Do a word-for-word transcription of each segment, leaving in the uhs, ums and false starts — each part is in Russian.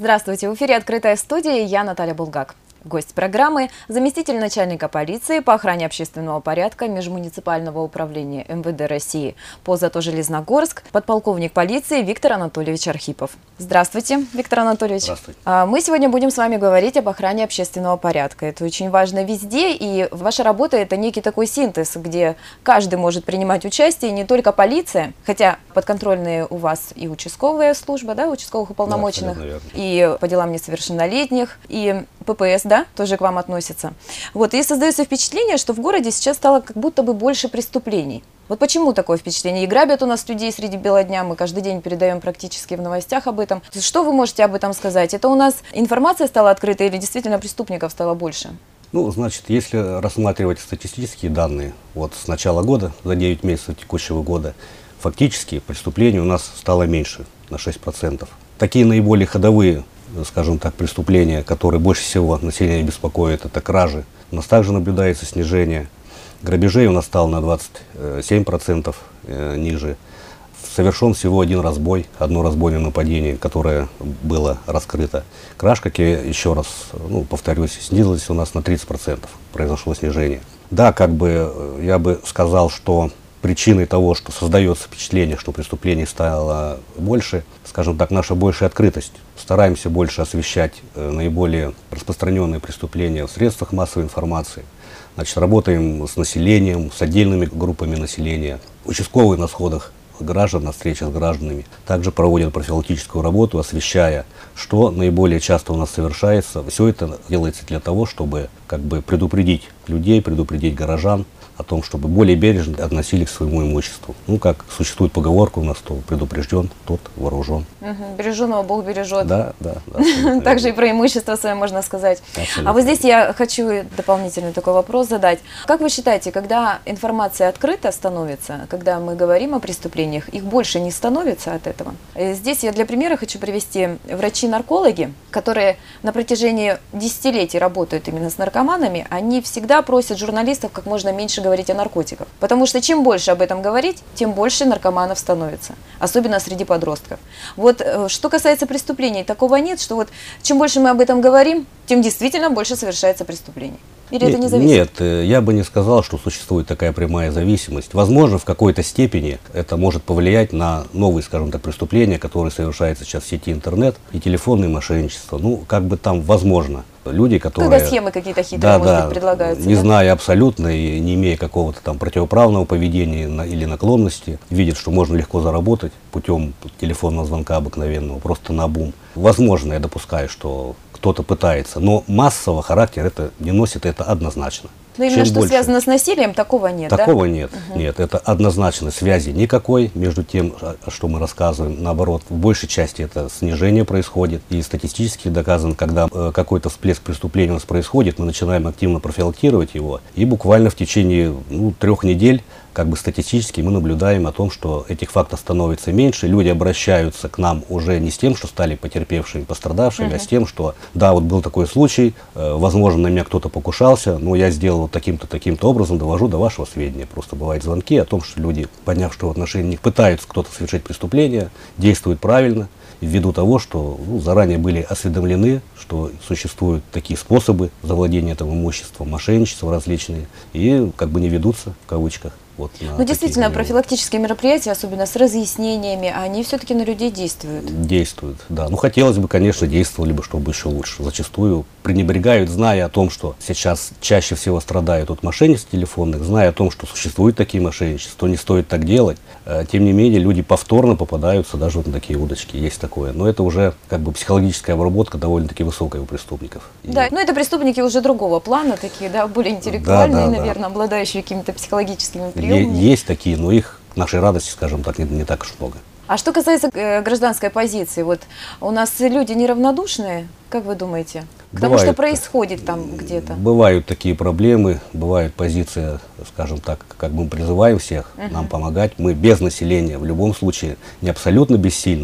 Здравствуйте! В эфире «Открытая студия» и я, Наталья Булгак. Гость программы – заместитель начальника полиции по охране общественного порядка Межмуниципального управления эм вэ дэ России по Зато-Железногорск, подполковник полиции Виктор Анатольевич Архипов. Здравствуйте, Виктор Анатольевич. Здравствуйте. Мы сегодня будем с вами говорить об охране общественного порядка. Это очень важно везде, и ваша работа – это некий такой синтез, где каждый может принимать участие, не только полиция, хотя подконтрольные у вас и участковая служба, да, участковых уполномоченных, да, и по делам несовершеннолетних, и пэ пэ эс, да, тоже к вам относится. Вот, и создается впечатление, что в городе сейчас стало как будто бы больше преступлений. Вот почему такое впечатление? И грабят у нас людей среди бела дня, мы каждый день передаем практически в новостях об этом. Что вы можете об этом сказать? Это у нас информация стала открытой или действительно преступников стало больше? Ну, значит, если рассматривать статистические данные, вот с начала года, за девять месяцев текущего года, фактически преступлений у нас стало меньше, на шесть процентов. Такие наиболее ходовые, скажем так, преступления, которые больше всего население беспокоит, это кражи. У нас также наблюдается снижение. Грабежей у нас стало на двадцать семь процентов э, ниже. Совершен всего один разбой, одно разбойное нападение, которое было раскрыто. Краж, как я еще раз ну, повторюсь, снизилась у нас на тридцать процентов, произошло снижение. Да, как бы я бы сказал, что причиной того, что создается впечатление, что преступлений стало больше, скажем так, наша большая открытость. Стараемся больше освещать э, наиболее распространенные преступления в средствах массовой информации. Значит, работаем с населением, с отдельными группами населения. Участковые на сходах граждан, на встречах с гражданами также проводят профилактическую работу, освещая, что наиболее часто у нас совершается. Все это делается для того, чтобы как бы предупредить людей, предупредить горожан о том, чтобы более бережно относились к своему имуществу. Ну, как существует поговорка у нас, кто предупрежден, тот вооружен. Угу. Береженого Бог бережет. Да, да. да Также и про имущество свое можно сказать. Абсолютно. А вот здесь я хочу дополнительный такой вопрос задать. Как вы считаете, когда информация открыта становится, когда мы говорим о преступлениях, их больше не становится от этого? Здесь я для примера хочу привести врачи-наркологи, которые на протяжении десятилетий работают именно с наркоманами, они всегда просят журналистов как можно меньше говорить о наркотиках. Потому что чем больше об этом говорить, тем больше наркоманов становится. Особенно среди подростков. Вот что касается преступлений, такого нет, что вот чем больше мы об этом говорим, тем действительно больше совершается преступлений. Или нет, это не зависит? Нет, я бы не сказал, что существует такая прямая зависимость. Возможно, в какой-то степени это может повлиять на новые, скажем так, преступления, которые совершаются сейчас в сети интернет и телефонные мошенничества. Ну, как бы там возможно. Люди, которые... Когда схемы какие-то хитрые, да, может да, быть, предлагаются. не да? зная абсолютно и не имея какого-то там противоправного поведения или наклонности, видят, что можно легко заработать путем телефонного звонка обыкновенного, просто наобум. Возможно, я допускаю, что кто-то пытается, но массового характера это не носит, это однозначно. Но именно Чем что больше... связано с насилием, такого нет, Такого да? нет, Угу. нет, это однозначно связи никакой между тем, что мы рассказываем. Наоборот, в большей части это снижение происходит. И статистически доказано, когда э, какой-то всплеск преступления у нас происходит, мы начинаем активно профилактировать его. И буквально в течение ну, трех недель как бы статистически мы наблюдаем о том, что этих фактов становится меньше, люди обращаются к нам уже не с тем, что стали потерпевшими, пострадавшими, uh-huh. а с тем, что да, вот был такой случай, э, возможно, на меня кто-то покушался, но я сделал вот таким-то, таким-то образом, довожу до вашего сведения. Просто бывают звонки о том, что люди, поняв, что в отношении них пытаются кто-то совершить преступление, действуют правильно, ввиду того, что ну, заранее были осведомлены, что существуют такие способы завладения этим имуществом, мошенничества различные, и как бы не ведутся, в кавычках. Вот ну, действительно, такие, профилактические мероприятия, особенно с разъяснениями, они все-таки на людей действуют. Действуют, да. Ну, хотелось бы, конечно, действовали бы, чтобы еще лучше. Зачастую пренебрегают, зная о том, что сейчас чаще всего страдают от мошенничеств телефонных, зная о том, что существуют такие мошенничества, не стоит так делать. Тем не менее, люди повторно попадаются даже вот на такие удочки, есть такое. Но это уже как бы психологическая обработка довольно-таки высокая у преступников. Да, И... но это преступники уже другого плана, такие, да, более интеллектуальные, да, да, наверное, да. обладающие какими-то психологическими приемами. Есть такие, но их, к нашей радости, скажем так, не, не так уж много. А что касается э, гражданской позиции, вот у нас люди неравнодушные, как вы думаете? К тому, что происходит там где-то? Бывают такие проблемы, бывает позиция, скажем так, как мы призываем всех uh-huh. нам помогать. Мы без населения в любом случае не абсолютно бессильны,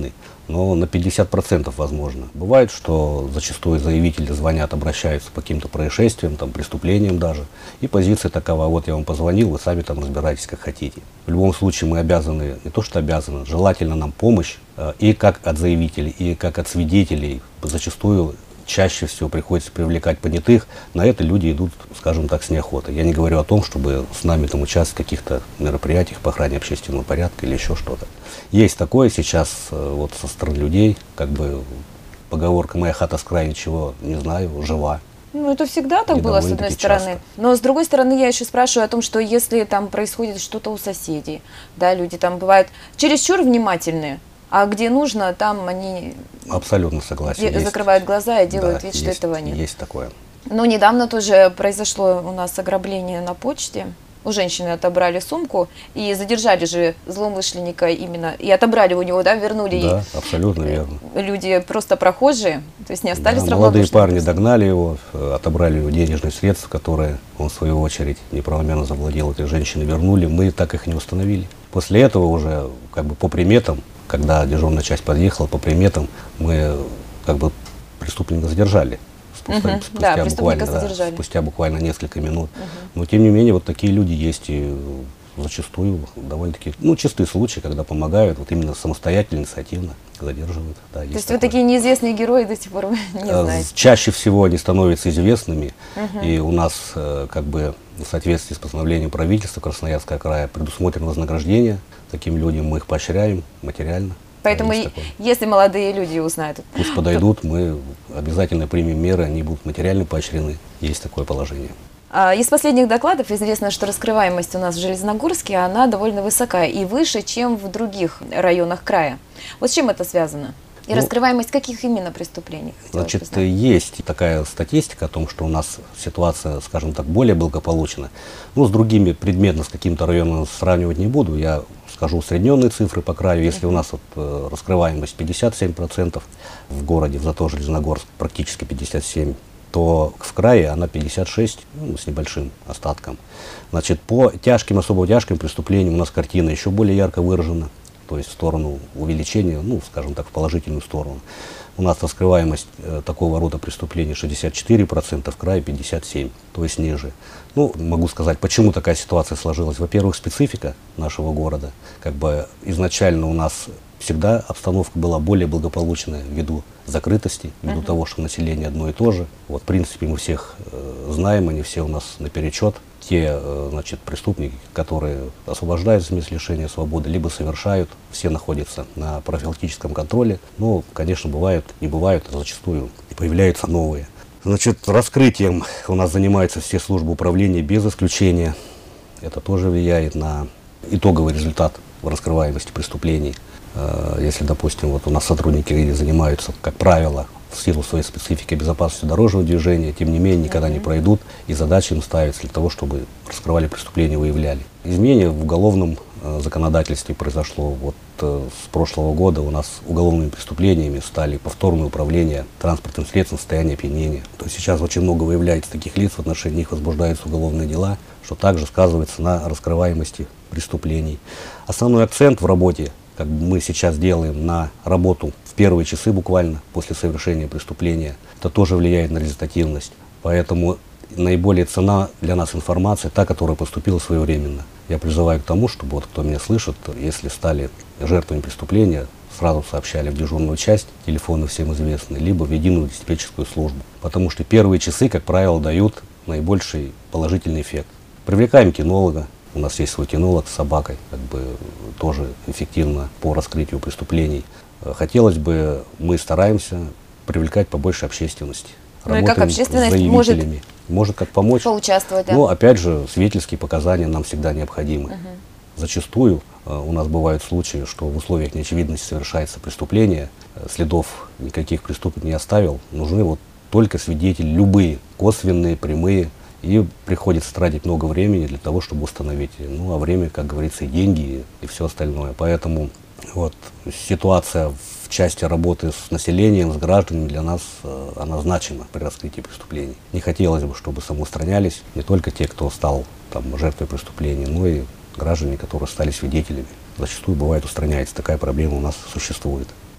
но на пятьдесят процентов возможно. Бывает, что зачастую заявители звонят, обращаются по каким-то происшествиям, там, преступлениям даже, и позиция такова: вот я вам позвонил, вы сами там разбирайтесь как хотите. В любом случае мы обязаны, не то что обязаны, желательно нам помощь э, и как от заявителей, и как от свидетелей. Зачастую чаще всего приходится привлекать понятых, на это люди идут, скажем так, с неохотой. Я не говорю о том, чтобы с нами там участвовать в каких-то мероприятиях по охране общественного порядка или еще что-то. Есть такое сейчас вот со стороны людей, как бы поговорка «моя хата с краю ничего не знаю, жива». Ну, это всегда так было, с одной стороны. Часто. Но с другой стороны, я еще спрашиваю о том, что если там происходит что-то у соседей, да, люди там бывают чересчур внимательные, а где нужно, там они абсолютно согласен. закрывают есть. глаза и делают да, вид, что есть, этого нет. Есть такое. Но недавно тоже произошло у нас ограбление на почте. У женщины отобрали сумку и задержали же злоумышленника именно, и отобрали у него, да, вернули. Да, абсолютно верно. Люди просто прохожие, то есть не остались да, равнодушными. Молодые парни догнали его, отобрали его денежные средства, которые он в свою очередь неправомерно завладел этой женщиной, вернули. Мы так их не установили. После этого уже как бы по приметам, когда дежурная часть подъехала, по приметам мы как бы преступника задержали. Спустя, угу, спустя, да, буквально, да, спустя буквально несколько минут. Угу. Но тем не менее вот такие люди есть, и зачастую довольно-таки, ну, чистые случаи, когда помогают, вот именно самостоятельно, инициативно задерживают. Да, есть То есть такое. Вы такие неизвестные герои до сих пор не знаете? Чаще всего они становятся известными, угу. и у нас как бы в соответствии с постановлением правительства Красноярского края предусмотрено вознаграждение таким людям, мы их поощряем материально. Поэтому, и, если молодые люди узнают... Пусть подойдут, мы обязательно примем меры, они будут материально поощрены. Есть такое положение. Из последних докладов известно, что раскрываемость у нас в Железногорске, она довольно высокая и выше, чем в других районах края. Вот с чем это связано? И ну, раскрываемость каких именно преступлений? Значит, есть такая статистика о том, что у нас ситуация, скажем так, более благополучна. Ну, с другими предметно, с каким-то районом сравнивать не буду. Я скажу усредненные цифры по краю. Если у нас вот, э, раскрываемость пятьдесят семь процентов в городе, в зато Железногорск практически пятьдесят семь процентов, то в крае она пятьдесят шесть процентов, ну, с небольшим остатком. Значит, по тяжким, особо тяжким преступлениям у нас картина еще более ярко выражена. То есть в сторону увеличения, ну, скажем так, в положительную сторону. У нас раскрываемость э, такого рода преступлений шестьдесят четыре процента, в крае пятьдесят семь процентов, то есть ниже. Ну, могу сказать, почему такая ситуация сложилась. Во-первых, специфика нашего города. Как бы изначально у нас всегда обстановка была более благополучная ввиду закрытости, ввиду uh-huh. того, что население одно и то же. Вот, в принципе, мы всех э, знаем, они все у нас наперечет. Те, э, значит, преступники, которые освобождаются с мест лишения свободы, либо совершают, все находятся на профилактическом контроле. Но, конечно, бывают, не бывают, а зачастую появляются новые. Значит, раскрытием у нас занимаются все службы управления без исключения. Это тоже влияет на итоговый результат в раскрываемости преступлений. Если, допустим, вот у нас сотрудники занимаются, как правило, в силу своей специфики безопасности дорожного движения, тем не менее, никогда не пройдут, и задача им ставится для того, чтобы раскрывали преступления, выявляли. Изменение в уголовном э, законодательстве произошло. Вот э, с прошлого года у нас уголовными преступлениями стали повторное управление транспортным средством в состоянии опьянения. То есть сейчас очень много выявляется таких лиц, в отношении них возбуждаются уголовные дела, что также сказывается на раскрываемости преступлений. Основной акцент в работе, как мы сейчас делаем, на работу в первые часы буквально после совершения преступления, это тоже влияет на результативность. Поэтому наиболее ценна для нас информация, та, которая поступила своевременно. Я призываю к тому, чтобы вот кто меня слышит, если стали жертвами преступления, сразу сообщали в дежурную часть, телефоны всем известны, либо в единую диспетчерскую службу. Потому что первые часы, как правило, дают наибольший положительный эффект. Привлекаем кинолога. У нас есть свой кинолог с собакой, как бы тоже эффективно по раскрытию преступлений. Хотелось бы, мы стараемся привлекать побольше общественности. Ну и как общественность может, может как помочь. Поучаствовать, да? Но опять же, свидетельские показания нам всегда необходимы. Угу. Зачастую э, у нас бывают случаи, что в условиях неочевидности совершается преступление, э, следов никаких преступник не оставил, нужны вот только свидетели, любые, косвенные, прямые. И приходится тратить много времени для того, чтобы установить. Ну, а время, как говорится, и деньги, и, и все остальное. Поэтому вот, ситуация в части работы с населением, с гражданами для нас, э, она значима при раскрытии преступлений. Не хотелось бы, чтобы самоустранялись не только те, кто стал там, жертвой преступления, но и граждане, которые стали свидетелями. Зачастую бывает устраняется, такая проблема у нас существует.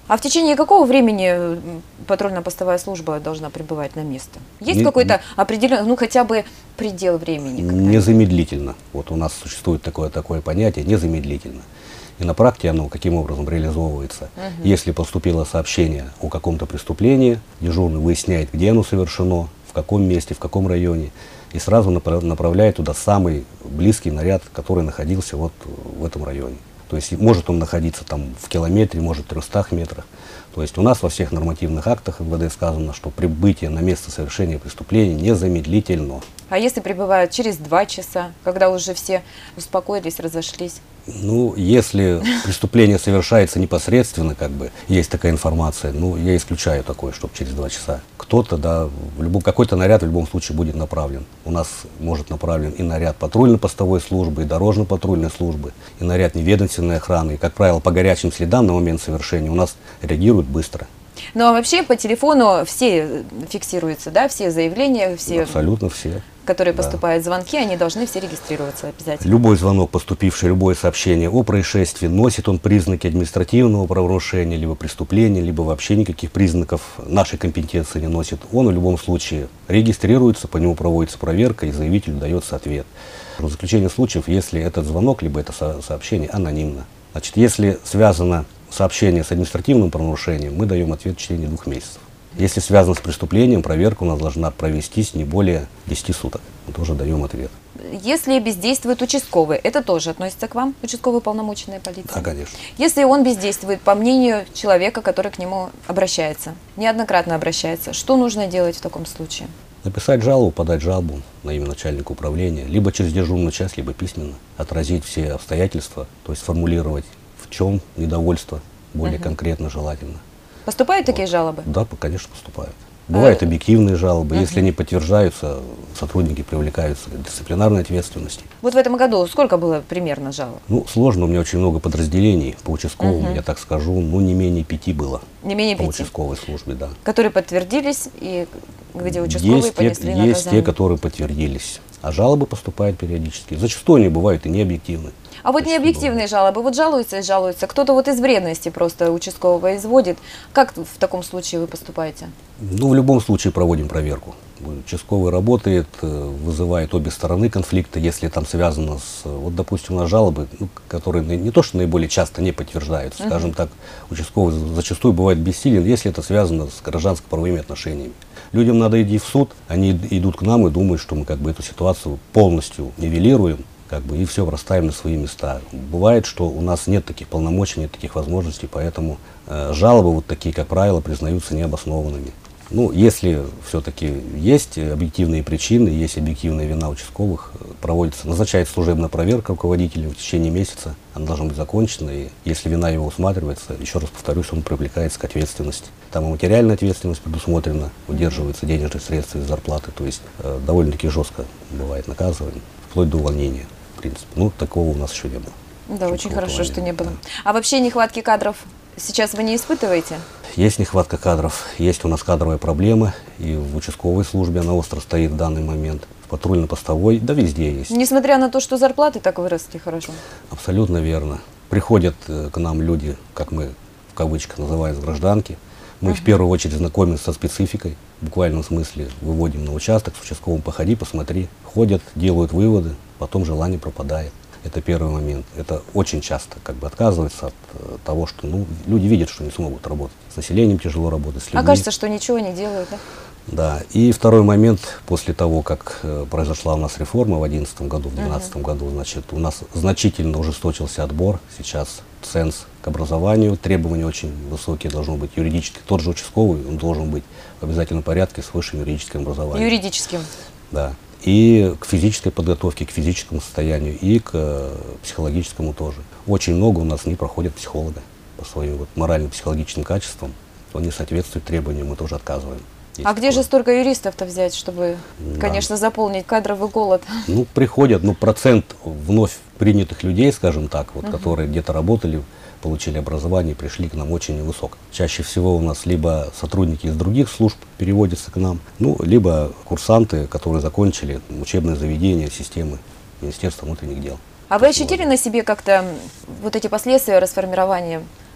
А в течение какого времени патрульно-постовая служба должна прибывать на место? Есть Не, какой-то определенный, ну хотя бы предел времени? Незамедлительно. Вот у нас существует такое, такое понятие незамедлительно. И на практике оно каким образом реализовывается. Угу. Если поступило сообщение о каком-то преступлении, дежурный выясняет, где оно совершено, в каком месте, в каком районе, и сразу направляет туда самый близкий наряд, который находился вот в этом районе. То есть может он находиться там в километре, может в трёхстах метрах. То есть у нас во всех нормативных актах эм вэ дэ сказано, что прибытие на место совершения преступления незамедлительно. А если прибывают через два часа, когда уже все успокоились, разошлись? Ну, если преступление совершается непосредственно, как бы, есть такая информация, ну, я исключаю такое, чтобы через два часа. Кто-то, да, в любом, какой-то наряд в любом случае будет направлен. У нас может направлен и наряд патрульно-постовой службы, и дорожно-патрульной службы, и наряд неведомственной охраны. И, как правило, по горячим следам на момент совершения у нас реагируют быстро. Ну, а вообще по телефону все фиксируются, да, все заявления, все... Абсолютно все. Которые да. поступают звонки, они должны все регистрироваться обязательно. Любой звонок, поступивший, любое сообщение о происшествии, носит он признаки административного правонарушения, либо преступления, либо вообще никаких признаков нашей компетенции не носит. Он в любом случае регистрируется, по нему проводится проверка, и заявителю дается ответ. В заключение случаев, если этот звонок, либо это сообщение анонимно. Значит, если связано сообщение с административным правонарушением, мы даем ответ в течение двух месяцев. Если связано с преступлением, проверка у нас должна провестись не более десяти суток. Мы тоже даем ответ. Если бездействует участковый, это тоже относится к вам, участковый уполномоченная полиция? Да, конечно. Если он бездействует, по мнению человека, который к нему обращается, неоднократно обращается, что нужно делать в таком случае? Написать жалобу, подать жалобу на имя начальника управления, либо через дежурную часть, либо письменно, отразить все обстоятельства, то есть сформулировать, в чем недовольство, более угу. конкретно желательно. Поступают вот. такие жалобы? Да, конечно, поступают. Бывают а... объективные жалобы. Uh-huh. Если они подтверждаются, сотрудники привлекаются к дисциплинарной ответственности. Вот в этом году сколько было примерно жалоб? Ну, сложно, у меня очень много подразделений по участковому, uh-huh. я так скажу, ну, не менее пяти было. Не менее по пяти? По участковой службе, да. Которые подтвердились и где участковые есть понесли те, наказание? Есть те, которые подтвердились. А жалобы поступают периодически. Зачастую они бывают и необъективны. А вот необъективные жалобы, вот жалуются и жалуются, кто-то вот из вредности просто участкового изводит. Как в таком случае вы поступаете? Ну, в любом случае проводим проверку. Участковый работает, вызывает обе стороны конфликта, если там связано с, вот, допустим, у нас жалобы, ну, которые не то, что наиболее часто не подтверждаются, uh-huh. скажем так, участковый зачастую бывает бессилен, если это связано с гражданско-правовыми отношениями. Людям надо идти в суд, они идут к нам и думают, что мы как бы эту ситуацию полностью нивелируем, как бы, и все расставим на свои места. Бывает, что у нас нет таких полномочий, нет таких возможностей, поэтому э, жалобы вот такие, как правило, признаются необоснованными. Ну, если все-таки есть объективные причины, есть объективная вина участковых, проводится, назначается служебная проверка руководителя в течение месяца, она должна быть закончена, и если вина его усматривается, еще раз повторюсь, он привлекается к ответственности. Там и материальная ответственность предусмотрена, удерживаются денежные средства из зарплаты, то есть э, довольно-таки жестко бывает наказываем, вплоть до увольнения, в принципе. Ну, такого у нас еще не было. Да, очень хорошо, что не было. А вообще нехватки кадров сейчас вы не испытываете? Есть нехватка кадров, есть у нас кадровая проблема, и в участковой службе она остро стоит в данный момент, в патрульно-постовой, да везде есть. Несмотря на то, что зарплаты так выросли хорошо? Абсолютно верно. Приходят к нам люди, как мы в кавычках называем, с гражданки. Мы uh-huh. в первую очередь знакомимся со спецификой, в буквальном смысле выводим на участок, с участковым походи, посмотри. Ходят, делают выводы, потом желание пропадает. Это первый момент. Это очень часто как бы отказывается от э, того, что ну, люди видят, что не смогут работать. С населением тяжело работать, с людьми. А кажется, что ничего не делают, да? Да. И второй момент, после того, как э, произошла у нас реформа в две тысячи одиннадцатом году, в две тысячи двенадцатом uh-huh. году, значит, у нас значительно ужесточился отбор. Сейчас ценз к образованию, требования очень высокие должны быть, юридически. Тот же участковый, он должен быть в обязательном порядке с высшим юридическим образованием. Юридическим? Да. И к физической подготовке, к физическому состоянию, и к э, психологическому тоже. Очень много у нас не проходят психолога по своим вот, морально-психологическим качествам. Он не соответствует требованиям, мы тоже отказываем. Есть а такое. Где же столько юристов-то взять, чтобы, да. конечно, заполнить кадровый голод? Ну, приходят, ну, процент вновь принятых людей, скажем так, вот, uh-huh. которые где-то работали, получили образование, пришли к нам очень невысок. Чаще всего у нас либо сотрудники из других служб переводятся к нам, ну, либо курсанты, которые закончили учебное заведение, системы Министерства внутренних дел. А вы ощутили на себе как-то вот эти последствия расформирования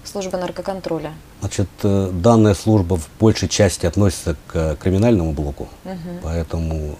служба наркоконтроля? Значит, данная служба в большей части относится к криминальному блоку, угу. Поэтому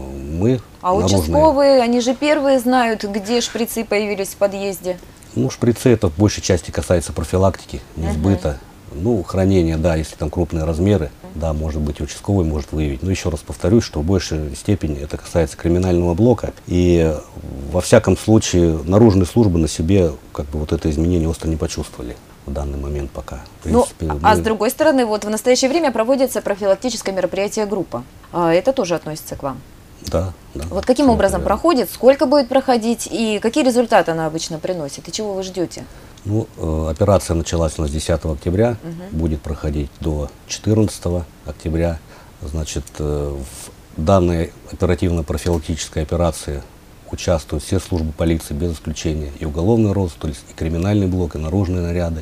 мы, А наружные... участковые, они же первые знают, где шприцы появились в подъезде? Ну, шприцы это в большей части касается профилактики, не сбыта. Угу. Ну, хранение, да, если там крупные размеры, да, может быть, и участковый может выявить. Но еще раз повторюсь, что в большей степени это касается криминального блока. И во всяком случае наружные службы на себе как бы вот это изменение остро не почувствовали в данный момент пока. В принципе, ну, мы... А с другой стороны, вот в настоящее время проводится профилактическое мероприятие «Группа». А это тоже относится к вам? Да, да. Вот каким образом верно. проходит, сколько будет проходить и какие результаты она обычно приносит, и чего вы ждете? Ну, э, операция началась у нас десятого октября, угу. будет проходить до четырнадцатого октября. Значит, э, в данной оперативно-профилактической операции участвуют все службы полиции без исключения. И уголовный розыск, то есть и криминальный блок, и наружные наряды,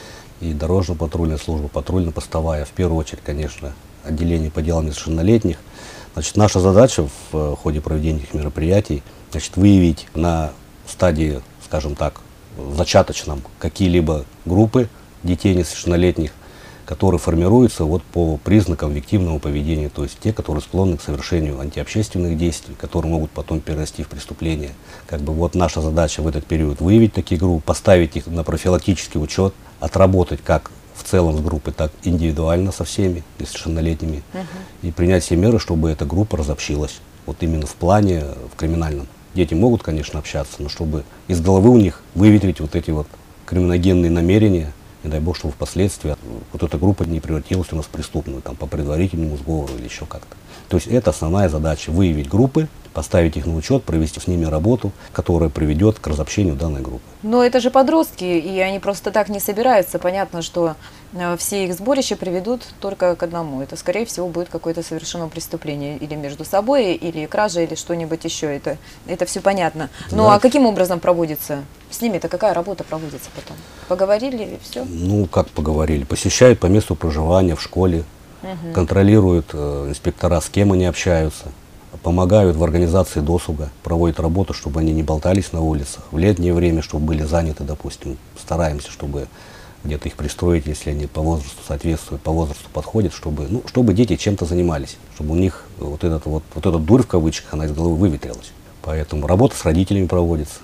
и дорожно-патрульная служба, патрульно-постовая. В первую очередь, конечно, отделение по делам несовершеннолетних. Значит, наша задача в ходе проведения этих мероприятий, значит, выявить на стадии, скажем так, зачаточном какие-либо группы детей несовершеннолетних, которые формируются вот по признакам виктивного поведения, то есть те, которые склонны к совершению антиобщественных действий, которые могут потом перерасти в преступление. Как бы вот наша задача в этот период выявить такие группы, поставить их на профилактический учет, отработать как в целом с группой, так индивидуально со всеми несовершеннолетними, uh-huh. и принять все меры, чтобы эта группа разобщилась. Вот именно в плане, в криминальном. Дети могут, конечно, общаться, но чтобы из головы у них выветрить вот эти вот криминогенные намерения, не дай бог, чтобы впоследствии вот эта группа не превратилась у нас в преступную, там, по предварительному сговору или еще как-то. То есть это основная задача — выявить группы, поставить их на учет, провести с ними работу, которая приведет к разобщению данной группы. Но это же подростки, и они просто так не собираются. Понятно, что все их сборища приведут только к одному. Это, скорее всего, будет какое-то совершено преступление или между собой, или кража, или что-нибудь еще. Это, это все понятно. Ну да. А каким образом проводится? С ними-то какая работа проводится потом? Поговорили и все? Ну, как поговорили? Посещают по месту проживания в школе, угу. контролируют э, инспектора, с кем они общаются. Помогают в организации досуга, проводят работу, чтобы они не болтались на улицах. В летнее время, чтобы были заняты, допустим, стараемся, чтобы где-то их пристроить, если они по возрасту соответствуют, по возрасту подходят, чтобы, ну, чтобы дети чем-то занимались, чтобы у них вот, этот, вот, вот эта дурь в кавычках, она из головы выветрилась. Поэтому работа с родителями проводится.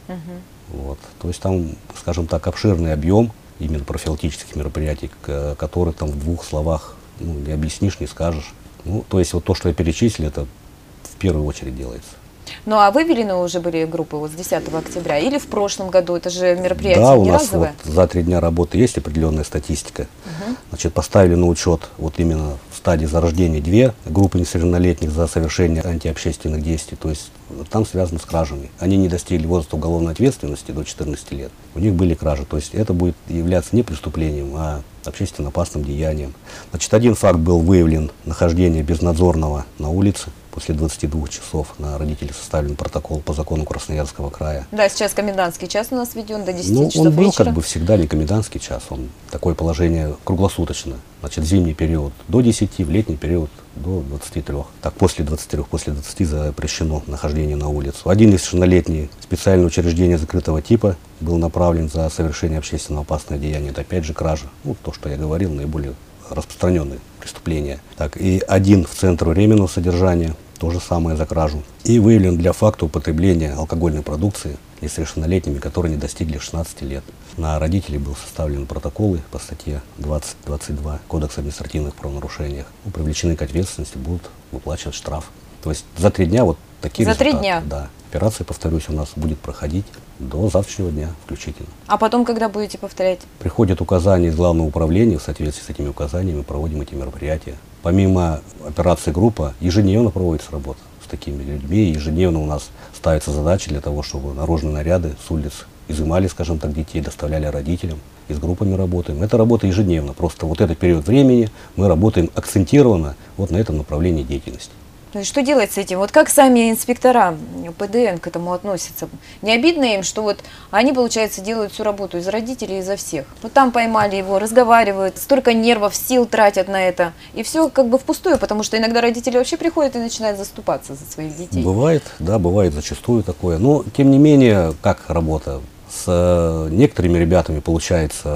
Угу. Вот. То есть там, скажем так, обширный объем именно профилактических мероприятий, которые там в двух словах ну, не объяснишь, не скажешь. Ну, то есть вот то, что я перечислил, это в первую очередь делается. Ну а выведены уже были группы вот с десятого октября или в прошлом году? Это же мероприятие да, не у нас разовое? Вот за три дня работы есть определенная статистика. Угу. Значит, поставили на учет вот именно в стадии зарождения две группы несовершеннолетних за совершение антиобщественных действий. То есть там связано с кражами. Они не достигли возраста уголовной ответственности до четырнадцати лет. У них были кражи. То есть это будет являться не преступлением, а общественно опасным деянием. Значит, один факт был выявлен: нахождение безнадзорного на улице. После двадцати двух часов на родителей составлен протокол по закону Красноярского края. Да, сейчас комендантский час у нас введен до десяти ну, часов он был вечера. Как бы всегда не комендантский час, он такое положение круглосуточно. Значит, в зимний период до десяти, в летний период до двадцати трёх. Так, после двадцати трёх, после двадцати запрещено нахождение на улицу. Один несовершеннолетний специальное учреждение закрытого типа был направлен за совершение общественно опасного деяния. Это опять же кража. Ну, то, что я говорил, наиболее распространенные преступления. Так, и один в центр временного содержания. То же самое за кражу. И выявлен для факта употребления алкогольной продукции несовершеннолетними, которые не достигли шестнадцати лет. На родителей был составлен протоколы по статье двадцать двадцать два Кодекса административных правонарушений. Ну, привлечены к ответственности, будут выплачивать штраф. То есть за три дня вот такие за результаты. три дня? Да. Операция, повторюсь, у нас будет проходить до завтрашнего дня включительно. А потом, когда будете повторять? Приходят указания из главного управления, в соответствии с этими указаниями проводим эти мероприятия. Помимо операции «Группа», ежедневно проводится работа с такими людьми. Ежедневно у нас ставятся задачи для того, чтобы наружные наряды с улиц изымали, скажем так, детей, доставляли родителям. И с группами работаем. Это работа ежедневно. Просто вот этот период времени мы работаем акцентированно вот на этом направлении деятельности. То есть что делать с этим? Вот как сами инспектора ПДН к этому относятся? Не обидно им, что вот они, получается, делают всю работу из родителей, изо всех. Вот там поймали его, разговаривают, столько нервов, сил тратят на это. И все как бы впустую, потому что иногда родители вообще приходят и начинают заступаться за своих детей. Бывает, да, бывает зачастую такое. Но, тем не менее, как работа? С некоторыми ребятами получается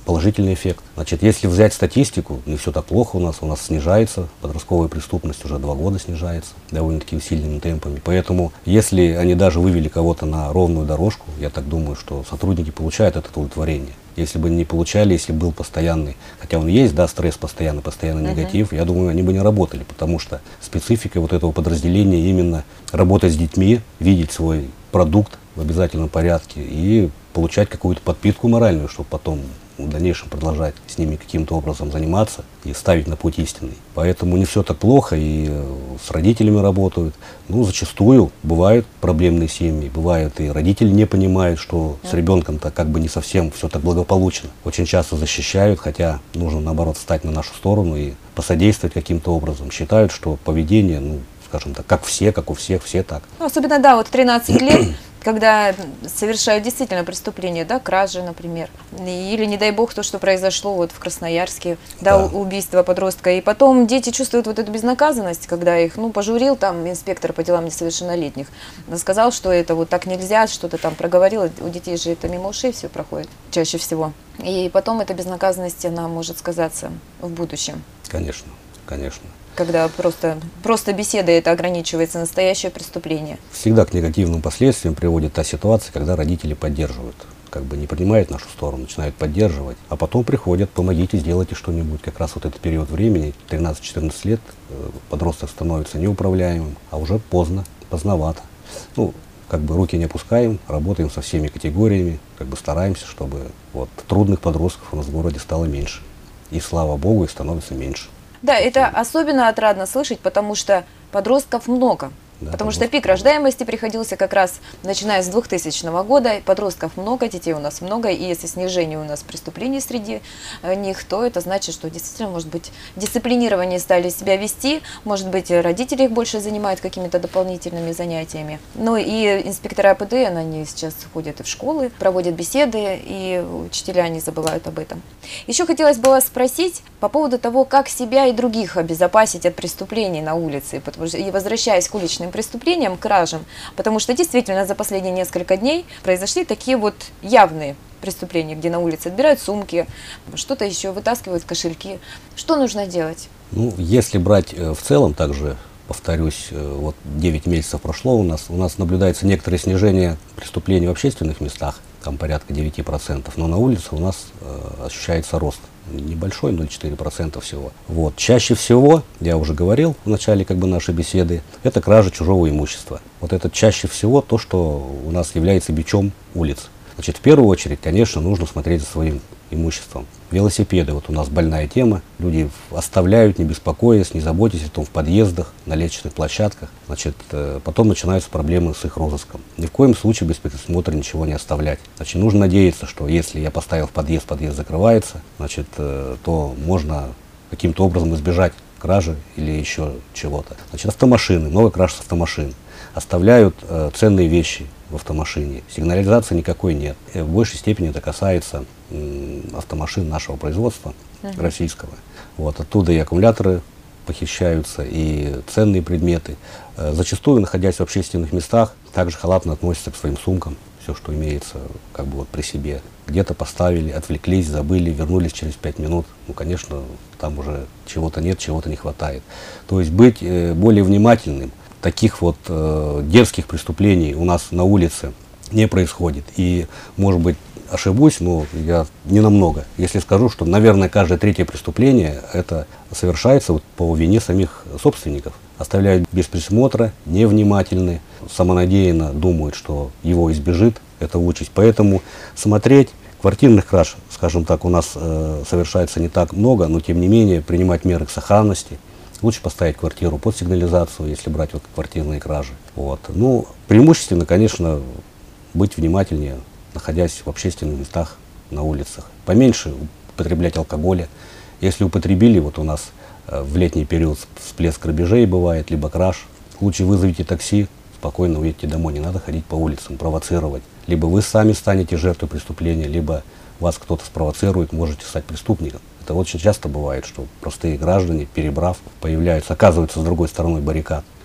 положительный эффект. Значит, если взять статистику, не все так плохо у нас, у нас снижается, подростковая преступность уже два года снижается довольно-таки усиленными темпами. Поэтому, если они даже вывели кого-то на ровную дорожку, я так думаю, что сотрудники получают это удовлетворение. Если бы не получали, если был постоянный, хотя он есть, да, стресс постоянный, постоянный uh-huh. негатив, я думаю, они бы не работали, потому что специфика вот этого подразделения именно работать с детьми, видеть свой продукт в обязательном порядке и получать какую-то подпитку моральную, чтобы потом в дальнейшем продолжать с ними каким-то образом заниматься и ставить на путь истинный. Поэтому не все так плохо, и с родителями работают. Ну, зачастую бывают проблемные семьи, бывают и родители не понимают, что с ребенком-то как бы не совсем все так благополучно. Очень часто защищают, хотя нужно, наоборот, встать на нашу сторону и посодействовать каким-то образом. Считают, что поведение, ну, скажем так, как все, как у всех, все так. Ну, особенно, да, вот тринадцать лет, когда совершают действительно преступления, да, кражи, например, или, не дай бог, то, что произошло вот в Красноярске, да, да. убийство подростка, и потом дети чувствуют вот эту безнаказанность, когда их, ну, пожурил там инспектор по делам несовершеннолетних, сказал, что это вот так нельзя, что-то там проговорил, у детей же это мимо ушей все проходит чаще всего, и потом эта безнаказанность, она может сказаться в будущем. Конечно, конечно. Когда просто, просто беседой это ограничивается, настоящее преступление. Всегда к негативным последствиям приводит та ситуация, когда родители поддерживают. Как бы не принимают нашу сторону, начинают поддерживать, а потом приходят: помогите, сделайте что-нибудь. Как раз вот этот период времени, тринадцать-четырнадцать лет, подросток становится неуправляемым, а уже поздно, поздновато. Ну, как бы руки не опускаем, работаем со всеми категориями, как бы стараемся, чтобы вот трудных подростков у нас в городе стало меньше. И слава богу, их становится меньше. Да, это особенно отрадно слышать, потому что подростков много. Да, потому что пик рождаемости приходился как раз начиная с двухтысячного года, подростков много, детей у нас много, и если снижение у нас преступлений среди них, то это значит, что действительно, может быть, дисциплинированнее стали себя вести, может быть, родители их больше занимают какими-то дополнительными занятиями. Ну и инспектора А Пэ Дэ, они сейчас ходят и в школы, проводят беседы, и учителя не забывают об этом. Еще хотелось бы вас спросить по поводу того, как себя и других обезопасить от преступлений на улице, потому что, и возвращаясь к уличным преступлениям, кражам, потому что действительно за последние несколько дней произошли такие вот явные преступления, где на улице отбирают сумки, что-то еще, вытаскивают кошельки. Что нужно делать? Ну, если брать в целом, также, повторюсь, вот девять месяцев прошло у нас, у нас наблюдается некоторое снижение преступлений в общественных местах, там порядка девяти процентов, но на улице у нас э, ощущается рост. Небольшой, ноль целых четыре десятых процента всего. Вот. Чаще всего, я уже говорил в начале как бы нашей беседы, это кража чужого имущества. Вот это чаще всего то, что у нас является бичом улиц. Значит, в первую очередь, конечно, нужно смотреть за своим имуществом. Велосипеды, вот у нас больная тема, люди оставляют, не беспокоясь, не заботясь о том в подъездах, на лестничных площадках. Значит, потом начинаются проблемы с их розыском. Ни в коем случае без присмотра ничего не оставлять. Значит, нужно надеяться, что если я поставил в подъезд, подъезд закрывается, значит, то можно каким-то образом избежать кражи или еще чего-то. Значит, автомашины, новая кража с автомашин. Оставляют э, ценные вещи в автомашине. Сигнализации никакой нет. И в большей степени это касается э, автомашин нашего производства, uh-huh. российского. Вот, оттуда и аккумуляторы похищаются, и ценные предметы. Э, зачастую, находясь в общественных местах, также халатно относятся к своим сумкам. Все, что имеется как бы вот при себе. Где-то поставили, отвлеклись, забыли, вернулись через пять минут. Ну, конечно, там уже чего-то нет, чего-то не хватает. То есть быть э, более внимательным. Таких вот э, дерзких преступлений у нас на улице не происходит. И, может быть, ошибусь, но я не намного. Если скажу, что, наверное, каждое третье преступление это совершается вот по вине самих собственников. Оставляют без присмотра, невнимательны, самонадеянно думают, что его избежит эта участь. Поэтому смотреть, квартирных краж, скажем так, у нас э, совершается не так много, но тем не менее принимать меры к сохранности. Лучше поставить квартиру под сигнализацию, если брать вот квартирные кражи. Вот. Ну, преимущественно, конечно, быть внимательнее, находясь в общественных местах, на улицах. Поменьше употреблять алкоголя. Если употребили, вот у нас э, в летний период всплеск грабежей бывает, либо краж, лучше вызовите такси, спокойно уедете домой, не надо ходить по улицам, провоцировать. Либо вы сами станете жертвой преступления, либо вас кто-то спровоцирует, можете стать преступником. Это очень часто бывает, что простые граждане, перебрав, появляются, оказываются с другой стороны баррикад.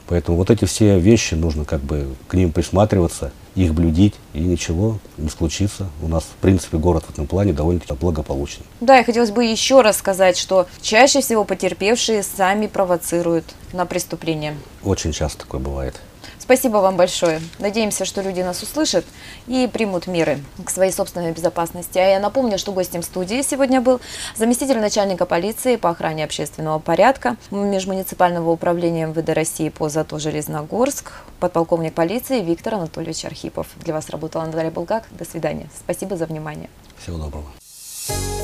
Поэтому вот эти все вещи, нужно как бы к ним присматриваться, их блюдить, и ничего не случится. У нас, в принципе, город в этом плане довольно-таки благополучный. Да, и хотелось бы еще раз сказать, что чаще всего потерпевшие сами провоцируют на преступление. Очень часто такое бывает. Спасибо вам большое. Надеемся, что люди нас услышат и примут меры к своей собственной безопасности. А я напомню, что гостем студии сегодня был заместитель начальника полиции по охране общественного порядка Межмуниципального управления эм вэ дэ России по ЗАТО Железногорск, подполковник полиции Виктор Анатольевич Архипов. Для вас работала Наталья Булгак. До свидания. Спасибо за внимание. Всего доброго.